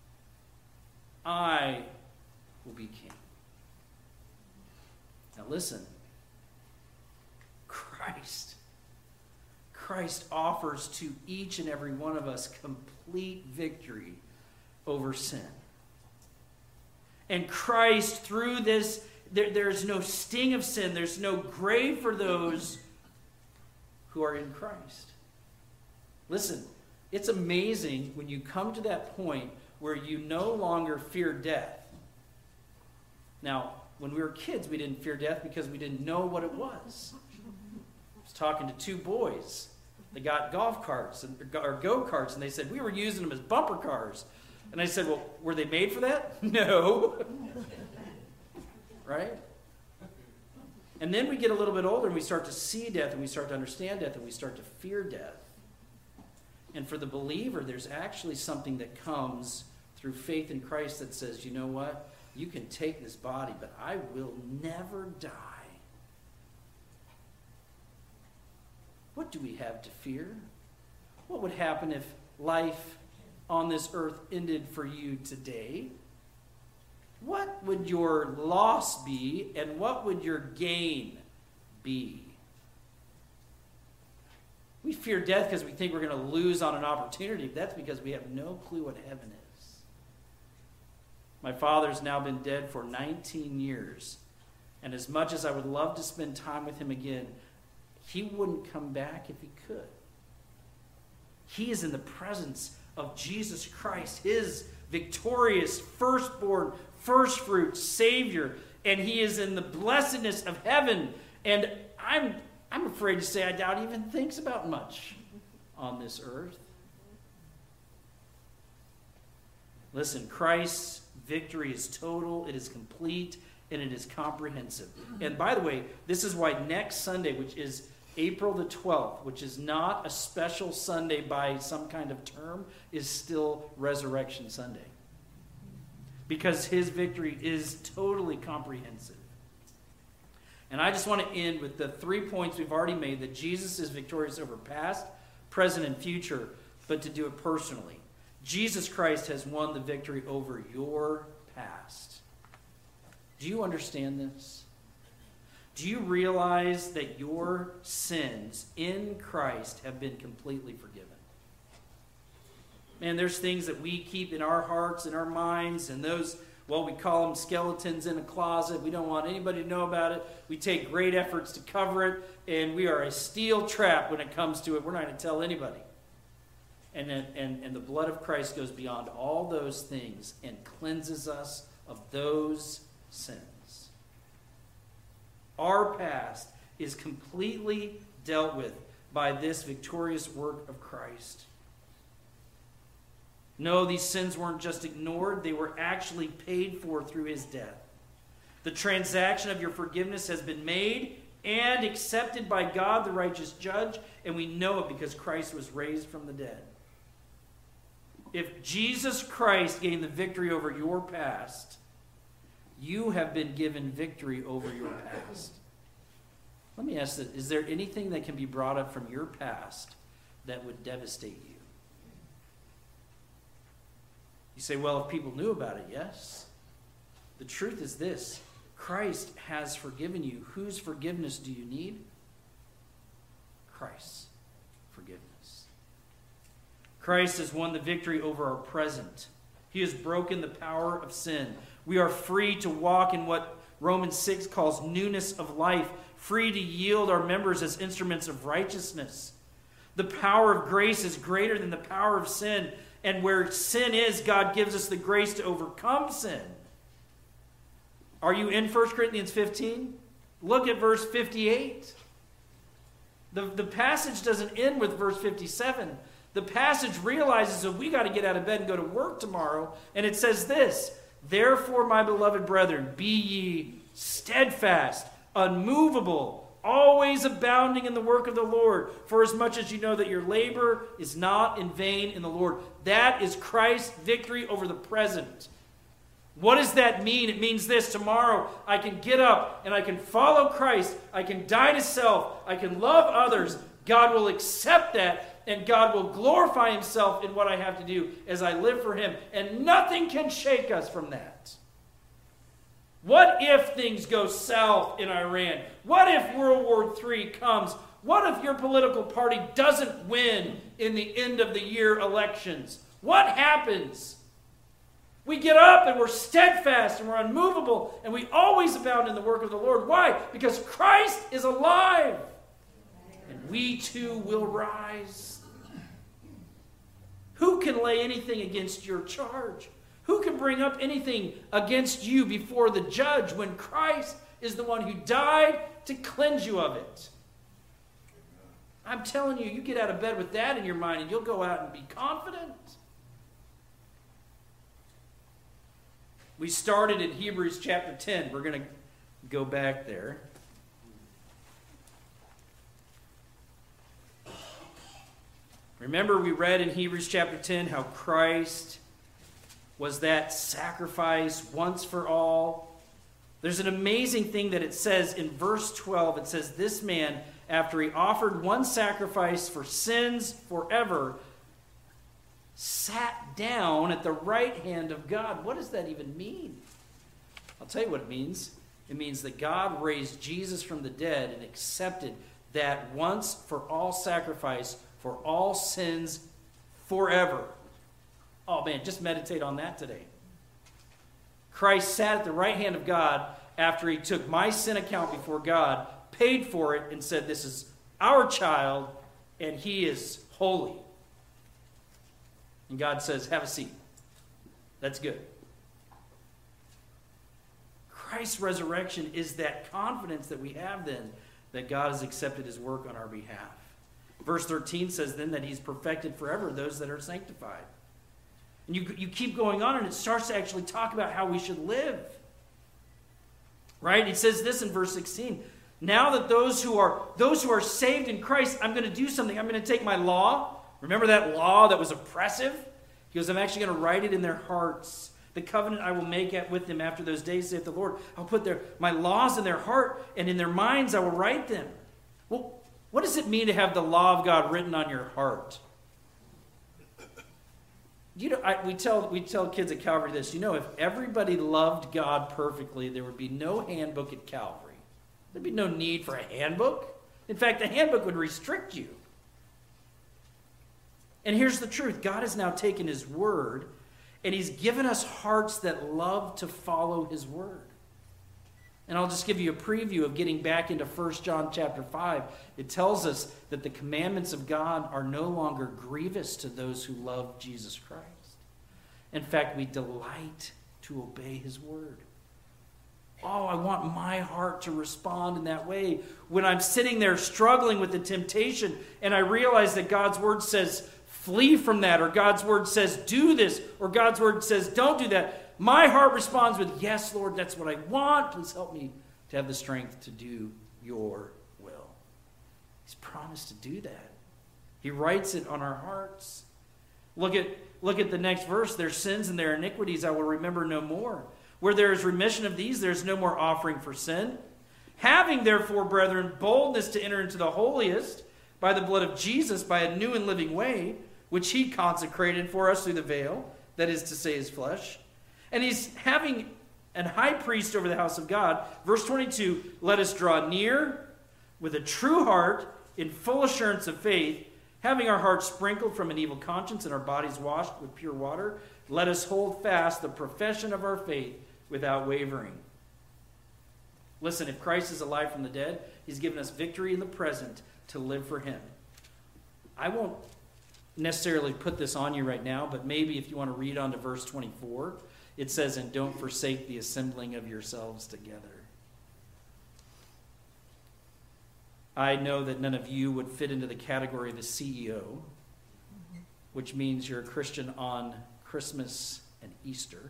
I will be king." Now listen, Christ, Christ offers to each and every one of us complete victory over sin. And Christ, through this, there, there's no sting of sin. There's no grave for those who are in Christ. Listen, it's amazing when you come to that point where you no longer fear death. Now, when we were kids, we didn't fear death because we didn't know what it was. I was talking to two boys. They got golf carts and, or go-karts, and they said, we were using them as bumper cars. And I said, well, were they made for that? No. Right? And then we get a little bit older and we start to see death and we start to understand death and we start to fear death. And for the believer, there's actually something that comes through faith in Christ that says, you know what? You can take this body, but I will never die. What do we have to fear? What would happen if life on this earth ended for you today? What would your loss be, and what would your gain be? We fear death because we think we're going to lose on an opportunity. That's because we have no clue what heaven is. My father's now been dead for nineteen years. And as much as I would love to spend time with him again, he wouldn't come back if he could. He is in the presence of Jesus Christ, his victorious, firstborn, firstfruit Savior. And he is in the blessedness of heaven. And I'm, I'm afraid to say I doubt he even thinks about much on this earth. Listen, Christ's victory is total, it is complete, and it is comprehensive. And by the way, this is why next Sunday, which is April the twelfth, which is not a special Sunday by some kind of term, is still Resurrection Sunday. Because his victory is totally comprehensive. And I just want to end with the three points we've already made, that Jesus is victorious over past, present, and future, but to do it personally. Jesus Christ has won the victory over your past. Do you understand this? Do you realize that your sins in Christ have been completely forgiven? Man, there's things that we keep in our hearts and our minds, and those, well, we call them skeletons in a closet. We don't want anybody to know about it. We take great efforts to cover it, and we are a steel trap when it comes to it. We're not going to tell anybody. And, and, and the blood of Christ goes beyond all those things and cleanses us of those sins. Our past is completely dealt with by this victorious work of Christ. No, these sins weren't just ignored. They were actually paid for through his death. The transaction of your forgiveness has been made and accepted by God, the righteous judge, and we know it because Christ was raised from the dead. If Jesus Christ gained the victory over your past, you have been given victory over your past. Let me ask this, is there anything that can be brought up from your past that would devastate you? You say, well, if people knew about it, yes. The truth is this, Christ has forgiven you. Whose forgiveness do you need? Christ's forgiveness. Christ has won the victory over our present. He has broken the power of sin. We are free to walk in what Romans six calls newness of life, free to yield our members as instruments of righteousness. The power of grace is greater than the power of sin, and where sin is, God gives us the grace to overcome sin. Are you in First Corinthians fifteen? Look at verse fifty-eight. The, the passage doesn't end with verse fifty-seven. The passage realizes that we got to get out of bed and go to work tomorrow. And it says this, therefore, my beloved brethren, be ye steadfast, unmovable, always abounding in the work of the Lord, for as much as you know that your labor is not in vain in the Lord. That is Christ's victory over the present. What does that mean? It means this. Tomorrow I can get up and I can follow Christ. I can die to self. I can love others. God will accept that, and God will glorify himself in what I have to do as I live for him. And nothing can shake us from that. What if things go south in Iran? What if World War Three comes? What if your political party doesn't win in the end of the year elections? What happens? We get up and we're steadfast and we're unmovable and we always abound in the work of the Lord. Why? Because Christ is alive. And we too will rise. Who can lay anything against your charge? Who can bring up anything against you before the judge when Christ is the one who died to cleanse you of it? I'm telling you, you get out of bed with that in your mind and you'll go out and be confident. We started in Hebrews chapter ten. We're going to go back there. Remember, we read in Hebrews chapter ten how Christ was that sacrifice once for all. There's an amazing thing that it says in verse twelve. It says, this man, after he offered one sacrifice for sins forever, sat down at the right hand of God. What does that even mean? I'll tell you what it means. It means that God raised Jesus from the dead and accepted that once for all sacrifice for all sins forever. Oh man, just meditate on that today. Christ sat at the right hand of God after he took my sin account before God, paid for it, and said, this is our child, and he is holy. And God says, have a seat. That's good. Christ's resurrection is that confidence that we have then that God has accepted his work on our behalf. Verse thirteen says then that he's perfected forever those that are sanctified. And you, you keep going on and it starts to actually talk about how we should live. Right? It says this in verse sixteen. Now that those who are those who are saved in Christ, I'm going to do something. I'm going to take my law. Remember that law that was oppressive? He goes, I'm actually going to write it in their hearts. The covenant I will make with them after those days, saith the Lord. I'll put their, my laws in their heart, and in their minds I will write them. Well, what does it mean to have the law of God written on your heart? You know, I, we tell we tell kids at Calvary this. You know, if everybody loved God perfectly, there would be no handbook at Calvary. There'd be no need for a handbook. In fact, the handbook would restrict you. And here's the truth. God has now taken his word, and he's given us hearts that love to follow his word. And I'll just give you a preview of getting back into First John chapter five. It tells us that the commandments of God are no longer grievous to those who love Jesus Christ. In fact, we delight to obey his word. Oh, I want my heart to respond in that way. When I'm sitting there struggling with the temptation and I realize that God's word says, flee from that, or God's word says, do this, or God's word says, don't do that, my heart responds with, yes, Lord, that's what I want. Please help me to have the strength to do your will. He's promised to do that. He writes it on our hearts. Look at, look at the next verse. Their sins and their iniquities I will remember no more. Where there is remission of these, there is no more offering for sin. Having, therefore, brethren, boldness to enter into the holiest by the blood of Jesus, by a new and living way, which he consecrated for us through the veil, that is to say, his flesh. And he's having an high priest over the house of God. Verse twenty-two, let us draw near with a true heart in full assurance of faith, having our hearts sprinkled from an evil conscience and our bodies washed with pure water. Let us hold fast the profession of our faith without wavering. Listen, if Christ is alive from the dead, he's given us victory in the present to live for him. I won't necessarily put this on you right now, but maybe if you want to read on to verse twenty-four, It says, and don't forsake the assembling of yourselves together. I know that none of you would fit into the category of the C E O, which means you're a Christian on Christmas and Easter.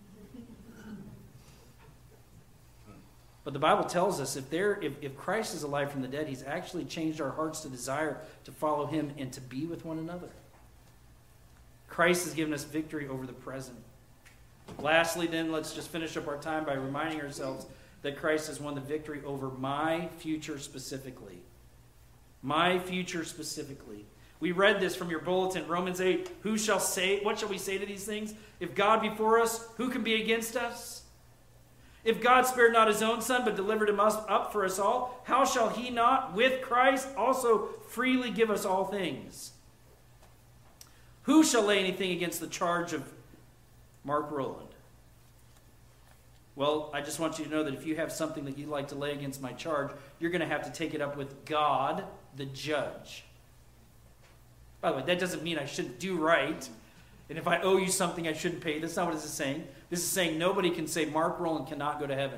But the Bible tells us if there, if, if Christ is alive from the dead, he's actually changed our hearts to desire to follow him and to be with one another. Christ has given us victory over the present. Lastly, then, let's just finish up our time by reminding ourselves that Christ has won the victory over my future specifically. My future specifically. We read this from your bulletin, Romans eight. Who shall say, what shall we say to these things? If God be for us, who can be against us? If God spared not his own son, but delivered him up for us all, how shall he not, with Christ, also freely give us all things? Who shall lay anything against the charge of Mark Rowland? Well, I just want you to know that if you have something that you'd like to lay against my charge, you're going to have to take it up with God, the judge. By the way, that doesn't mean I shouldn't do right. And if I owe you something, I shouldn't pay. That's not what this is saying. This is saying nobody can say Mark Rowland cannot go to heaven.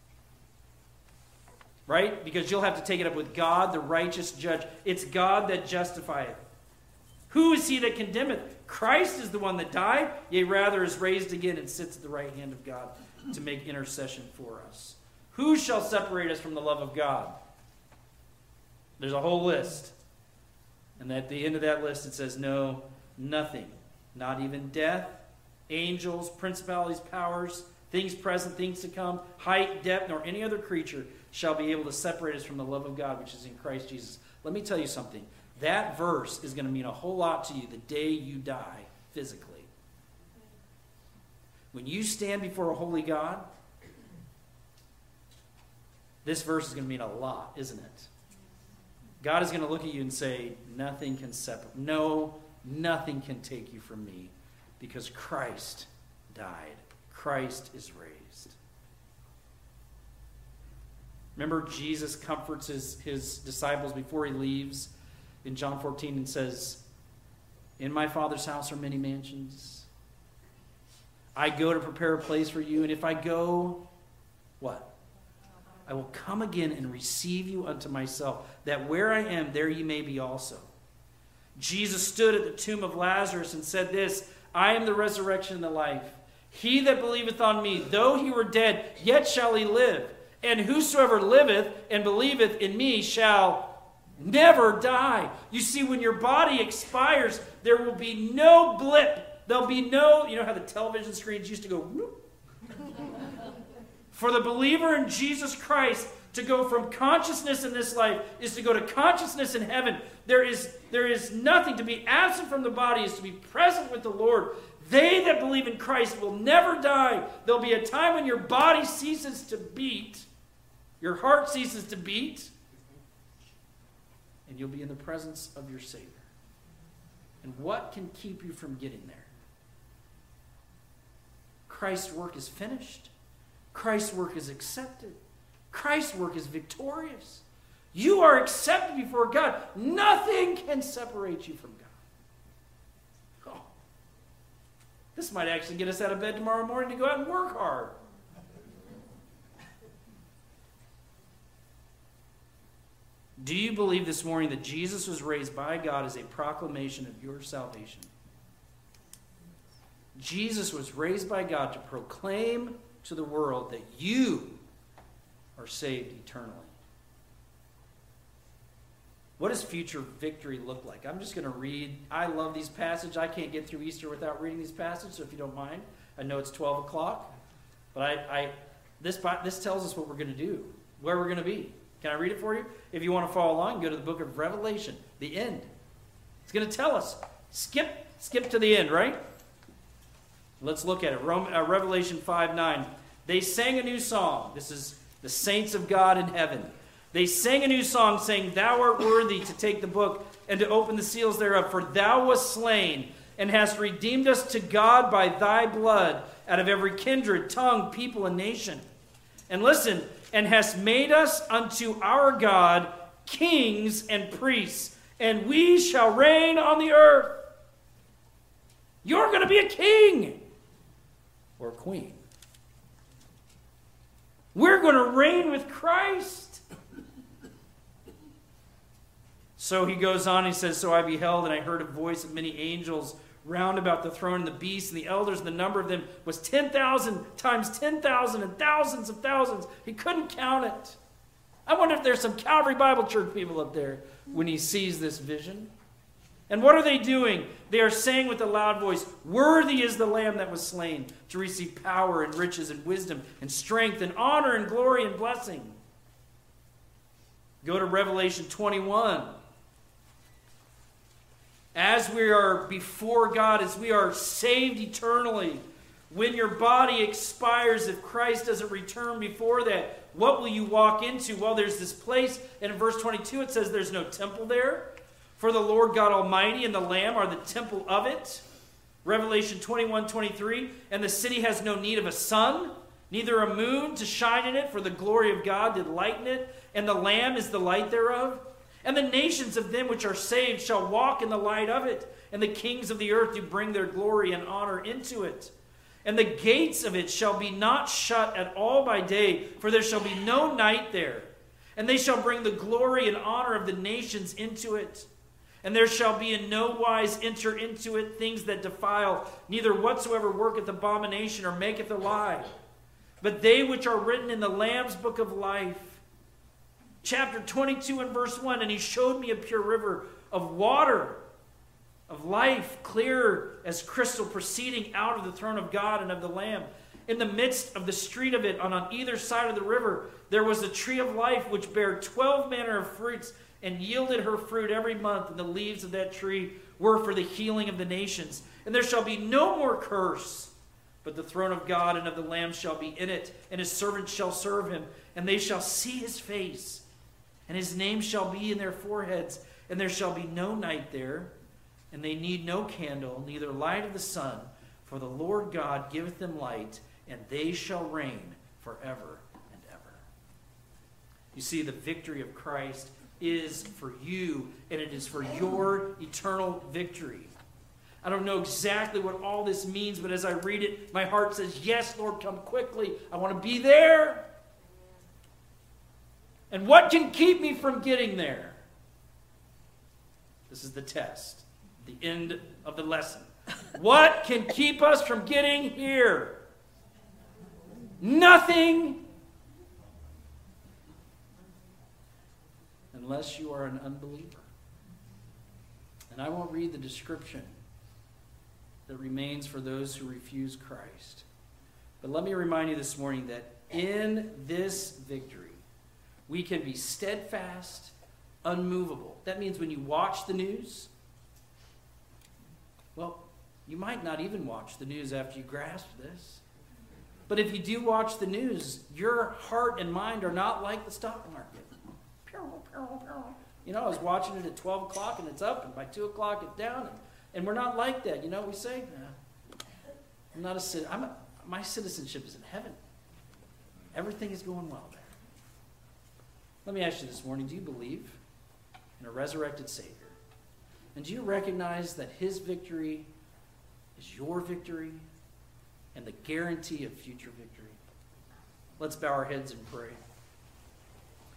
Right? Because you'll have to take it up with God, the righteous judge. It's God that justifieth. Who is he that condemneth? Christ is the one that died, yea, rather is raised again and sits at the right hand of God to make intercession for us. Who shall separate us from the love of God? There's a whole list. And at the end of that list it says, no, nothing. Not even death, angels, principalities, powers, things present, things to come, height, depth, nor any other creature shall be able to separate us from the love of God which is in Christ Jesus. Let me tell you something. That verse is going to mean a whole lot to you the day you die physically. When you stand before a holy God, this verse is going to mean a lot, isn't it? God is going to look at you and say, nothing can separate. No, nothing can take you from me because Christ died. Christ is raised. Remember, Jesus comforts his, his disciples before he leaves in John fourteen and says, in my Father's house are many mansions. I go to prepare a place for you, and if I go, what? I will come again and receive you unto myself, that where I am, there you may be also. Jesus stood at the tomb of Lazarus and said this, I am the resurrection and the life. He that believeth on me, though he were dead, yet shall he live. And whosoever liveth and believeth in me shall never die. You see, when your body expires, there will be no blip. There'll be no, you know how the television screens used to go, whoop? For the believer in Jesus Christ, to go from consciousness in this life is to go to consciousness in heaven. There is, there is nothing. To be absent from the body is to be present with the Lord. They that believe in Christ will never die. There'll be a time when your body ceases to beat, your heart ceases to beat, and you'll be in the presence of your Savior. And what can keep you from getting there? Christ's work is finished. Christ's work is accepted. Christ's work is victorious. You are accepted before God. Nothing can separate you from God. Oh. This might actually get us out of bed tomorrow morning to go out and work hard. Do you believe this morning that Jesus was raised by God as a proclamation of your salvation? Jesus was raised by God to proclaim to the world that you are saved eternally. What does future victory look like? I'm just going to read. I love these passages. I can't get through Easter without reading these passages, so if you don't mind. I know it's twelve o'clock, but I, I this, this tells us what we're going to do, where we're going to be. Can I read it for you? If you want to follow along, go to the book of Revelation, the end. It's going to tell us. Skip, skip to the end, right? Let's look at it. Rome, uh, Revelation five nine. They sang a new song. This is the saints of God in heaven. They sang a new song, saying, Thou art worthy to take the book and to open the seals thereof, for thou wast slain, and hast redeemed us to God by thy blood out of every kindred, tongue, people, and nation. And listen, and hast made us unto our God kings and priests, and we shall reign on the earth. You're going to be a king. or queen. We're going to reign with Christ. So he goes on, he says, so I beheld, and I heard a voice of many angels round about the throne and the beast and the elders, and the number of them was ten thousand times ten thousand and thousands of thousands. He couldn't count it. I wonder if there's some Calvary Bible Church people up there when he sees this vision. And what are they doing? They are saying with a loud voice, worthy is the Lamb that was slain to receive power and riches and wisdom and strength and honor and glory and blessing. Go to Revelation twenty-one. As we are before God, as we are saved eternally, when your body expires, if Christ doesn't return before that, what will you walk into? Well, there's this place, and in verse twenty-two it says there's no temple there. For the Lord God Almighty and the Lamb are the temple of it. Revelation twenty-one twenty-three, and the city has no need of a sun, neither a moon to shine in it, for the glory of God did lighten it, and the Lamb is the light thereof. And the nations of them which are saved shall walk in the light of it, and the kings of the earth do bring their glory and honor into it. And the gates of it shall be not shut at all by day, for there shall be no night there. And they shall bring the glory and honor of the nations into it. And there shall be in no wise enter into it things that defile, neither whatsoever worketh abomination or maketh a lie, but they which are written in the Lamb's book of life. Chapter twenty-two and verse one, and he showed me a pure river of water, of life, clear as crystal, proceeding out of the throne of God and of the Lamb. In the midst of the street of it, and on either side of the river, there was a tree of life which bare twelve manner of fruits, and yielded her fruit every month, and the leaves of that tree were for the healing of the nations. And there shall be no more curse, but the throne of God and of the Lamb shall be in it, and his servants shall serve him, and they shall see his face, and his name shall be in their foreheads, and there shall be no night there, and they need no candle, neither light of the sun, for the Lord God giveth them light, and they shall reign forever and ever. You see, the victory of Christ is for you, and it is for your eternal victory. I don't know exactly what all this means, but as I read it, my heart says, yes, Lord, come quickly. I want to be there. And what can keep me from getting there? This is the test, the end of the lesson. What can keep us from getting here? Nothing. Unless you are an unbeliever. And I won't read the description that remains for those who refuse Christ. But let me remind you this morning that in this victory, we can be steadfast, unmovable. That means when you watch the news, well, you might not even watch the news after you grasp this. But if you do watch the news, your heart and mind are not like the stock market. You know, I was watching it at twelve o'clock and it's up, and by two o'clock it's down. And, and we're not like that. You know what we say? Nah, I'm not a citizen. I'm a, my citizenship is in heaven. Everything is going well there. Let me ask you this morning, do you believe in a resurrected Savior? And do you recognize that his victory is your victory and the guarantee of future victory? Let's bow our heads and pray.